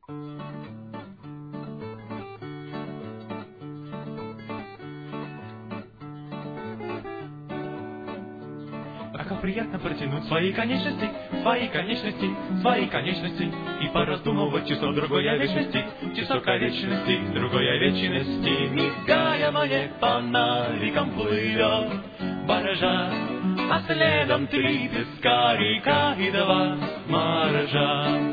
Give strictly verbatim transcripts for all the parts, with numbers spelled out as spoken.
А как приятно протянуть свои конечности, свои конечности, свои конечности, и пораздумывать часок другой о вечности, часок о вечности, другой о вечности, мигая мне фонариком плывет баржа, а следом три песка, река и два моржа.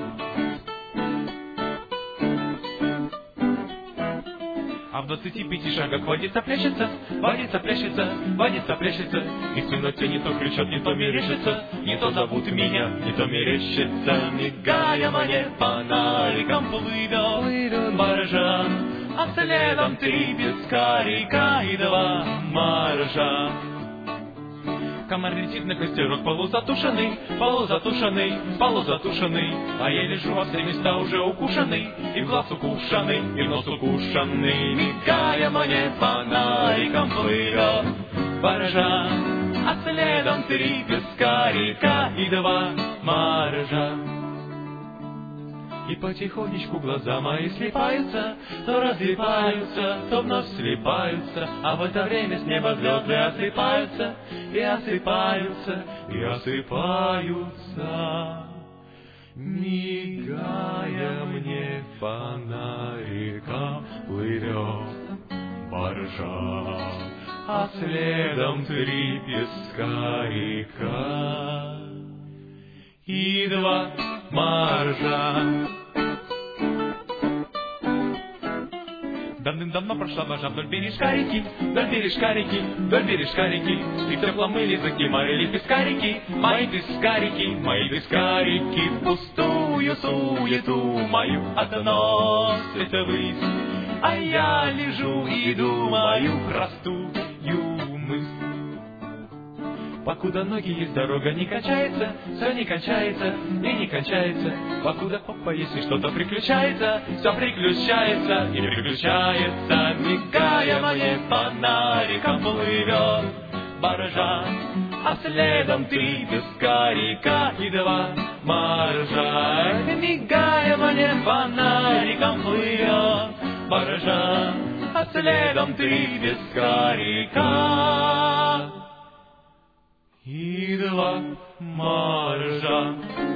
А в двадцати пяти шагах водица плещется, водица плещется, водица плещется, и в темноте не то кричат, не то мерещится, не то зовут меня, не то мерещится, мигая мне фонариком плывет баржа, а следом три песка, река и два моржа. Комар летит на костерок, полузатушенный, полузатушенный, полузатушенный, а я лежу, во все места уже укушенный, и в глаз укушенный, и в нос укушенный, мигая мне фонариком плывет баржа, а следом три песка, река и два моржа. И потихонечку глаза мои слипаются, то разлипаются, то вновь слипаются, а в это время с неба звезды осыпаются, и осыпаются, и осыпаются, мигая мне фонариком плывет баржа, а следом три песка, река и два моржа. Давным-давно прошла баржа вдоль бережка реки, вдоль бережка реки, вдоль бережка реки, и в теплом иле закимарили пескарики, мои пескарики, мои пескарики, в пустую суету мою относят ввысь, а я лежу и думаю простую мысль. Покуда ноги есть, дорога не кончается, все не кончается и не кончается. Покуда попа есть и что-то приключается, все приключается и приключается. Мигая мне фонариком плывет баржа, а следом три песка, река и два моржа. Мигая мне фонариком плывет баржа, а следом три песка, река и два моржа.